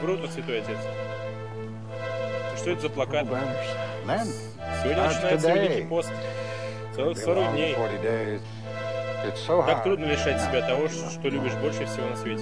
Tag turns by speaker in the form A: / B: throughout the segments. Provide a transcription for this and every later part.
A: круто, святой отец. Что это за плакат? Сегодня начинается Великий пост. Целых 40 дней. Так трудно лишать себя того, что любишь больше всего на свете.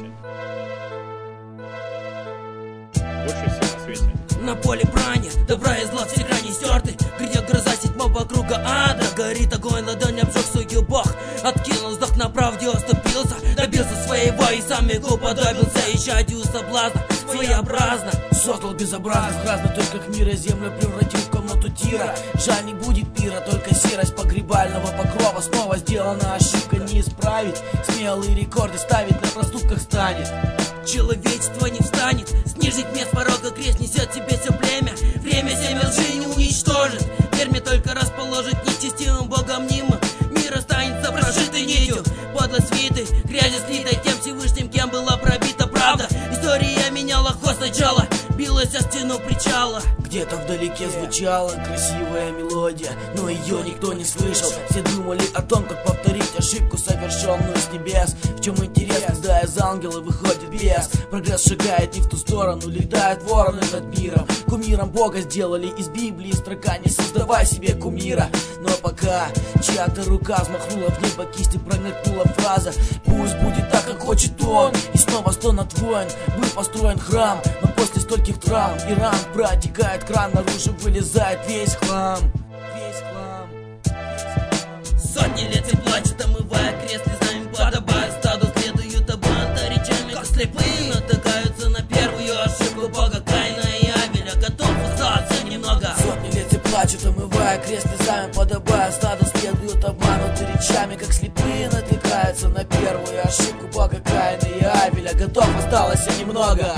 A: Больше всего на свете.
B: На поле брани, добра и зла все грани стерты. Где гроза седьмого круга ада. Горит огонь, ладонь обжег свою бог. Откинул вздох, на правде оступился. Добился своего и сам веку подобился. Исчадию соблазна, своеобразно создал безобразно, разно, только к мира землю превратил в комнату тира. Жаль, не будет пира, только серость погребального покрова. Снова сделана ошибка, не исправить. Смелые рекорды ставить, на проступках станет. Человечество не встанет, снижить мне с порога крест несет себе все племя. Время семя лжи не уничтожит, верь мне, только расположит нечестивым богом мнимым. Мир останется прошитой нитью, подлость свиты, грязи слитой тем Всевышним, кем была пробита правда. История меняла ход сначала, билась о стену причала. Где-то вдалеке звучала красивая мелодия, но ее никто не слышал. Все думали о том, как повторить ошибку, совершенную с небес. В чем интерес, когда из ангела выходит бес? Прогресс шагает не в ту сторону, летают вороны над миром. Кумиром Бога сделали из Библии строка, не создавай себе кумира. Но пока чья-то рука взмахнула в небо, кисти промелькнула фраза: пусть будет так, как хочет он. И снова стонет воин, был построен храм, но после стольких травм и ран протекает кран, наружу вылезает весь хлам. Весь хлам. Сотни лет и плачет, омывая крест слезами, подобая стаду, следуют обманута речами, как слепые натыкаются на первую ошибку Бога Каина и Авеля, готов остаться немного. Сотни лет и плачут, омывая крест слезами, подобая стаду, следуют обмануты речами, как слепые натыкаются на первую ошибку Бога Каина и Авеля, готов осталось немного.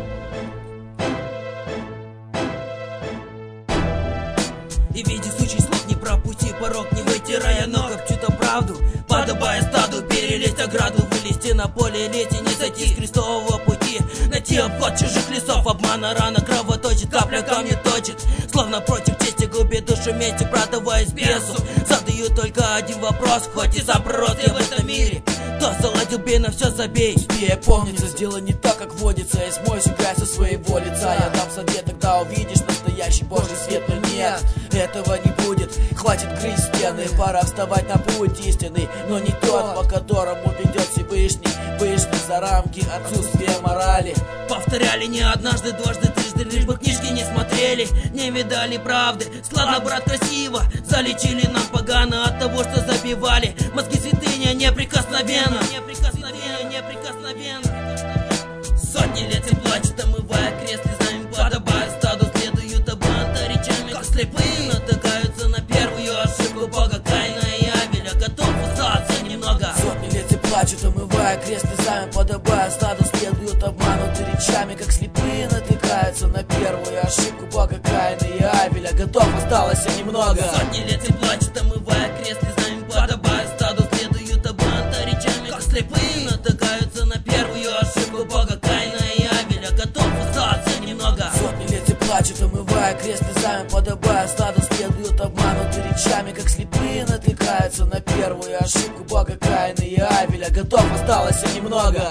B: И видя случай слов, не пропусти порог, не вытирая ног об чью-то правду, подобая стаду, перелезть ограду, вылезти на поле, леть и не сойти с крестового пути, найти обход чужих лесов, обмана рана кровоточит, капля камня точит, словно против чести губит душу мести, продаваясь бесу. Задаю только один вопрос, хоть и заброс я в этом мире, кто заладил бей, на все забей. Успей помнится, сделай не так, как водится, и смой себя со своего лица. Я дам совет, тогда увидишь настоящий Божий свет, но нет, этого не будет, хватит грызть стены, пора вставать на путь истинный, но не тот, по которому ведет Всевышний, вышли за рамки отсутствия морали. Повторяли не однажды, дважды, трижды, лишь бы книжки не смотрели, не видали правды. Славно, брат, красиво, залечили нам погано от того, что забивали. Мозги святыня неприкосновенно, неприкосновенно, неприкосновенно. Сотни лет и плачет, омывая крест слезами, подобая стаду, следуют обманута речами, как слепые натыкаются на первую ошибку Бога Каина и Авеля, готов остаться немного. Сотни лет и плачут, омывая крест слезами, подобая стаду, следуют обмануты речами, как слепые натыкаются на первую ошибку Бога Каина и Авеля, готов осталось немного. Сотни лет и плачут, омывая крест слезами, подобая стаду, следуют обманута речами, как слепые натыкаются на первую ошибку Бога Каина и Авеля, готов остаться немного. Сотни лет и плачут, омывая крест слезами, подобая стаду, следуют обмануты речами, как слепые натыкаются на первую ошибку Бога Каина и Авеля, готов осталось немного.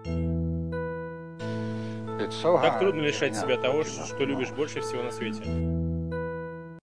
A: Так трудно лишать себя того, что любишь больше всего на свете.